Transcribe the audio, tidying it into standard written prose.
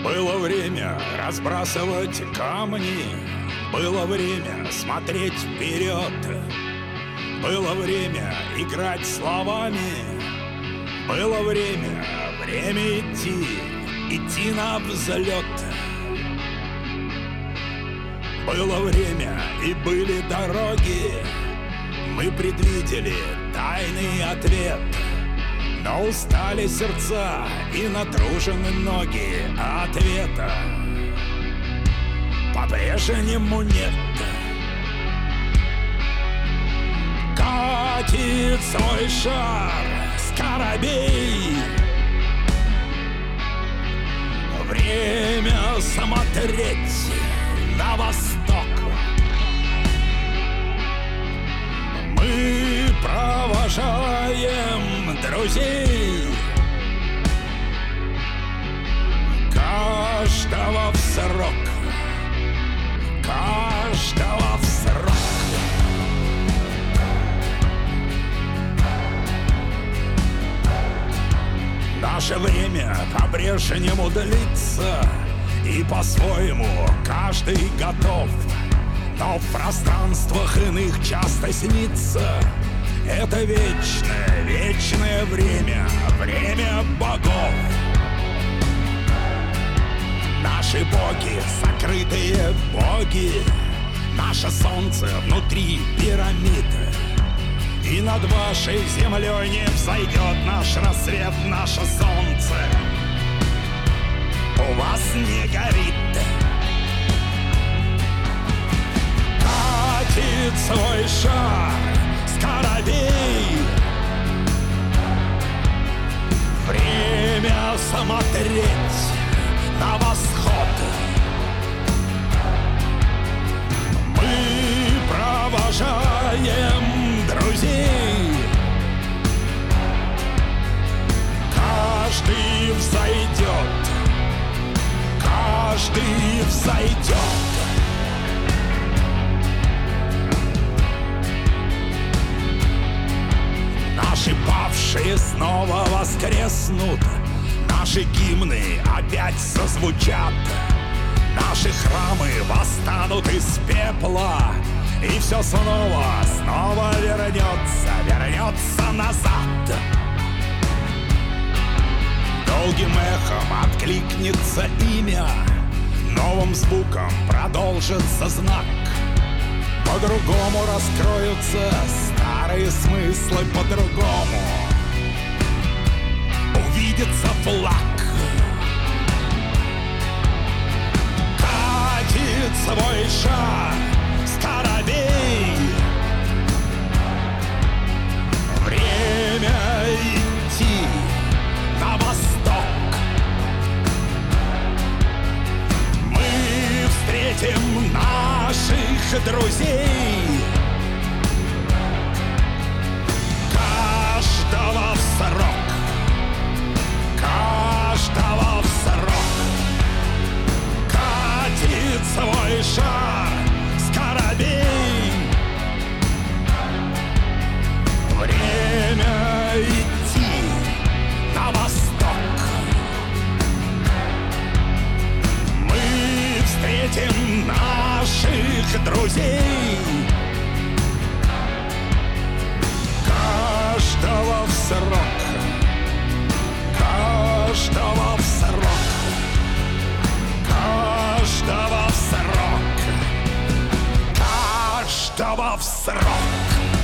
Было время разбрасывать камни, было время смотреть вперед, было время играть словами, было время идти на взлет. Было время и были дороги, мы предвидели тайный ответ. Но устали сердца и натружены ноги, а ответа по-прежнему нет. Катит свой шар скоробей, время смотреть на восток. Мы провожаем друзей, каждого в срок, каждого в срок. Наше время по-прежнему длится, и по-своему каждый готов. Но в пространствах иных часто снится это вечное, вечное время, время богов. Наши боги, сокрытые боги, наше солнце внутри пирамиды. И над вашей землей не взойдет наш рассвет, наше солнце у вас не горит. Катит свой шар скоробей, время смотреть на восход. Мы провожаем друзей, каждый взойдет, каждый взойдет. Наши павшие снова воскреснут, наши гимны опять зазвучат, наши храмы восстанут из пепла, и все снова вернется назад. Долгим эхом откликнется имя, новым звуком продолжится знак. По-другому раскроются старые смыслы, по-другому увидится флаг. Катит свой шар скоробей, время идти на восток. Мы встретим наших друзей, каждого в срок, каждого в срок. Катит свой шар скоробей, время идти на восток. Мы встретим наших друзей, каждого в срок, каждого в срок, каждого в срок, каждого в срок.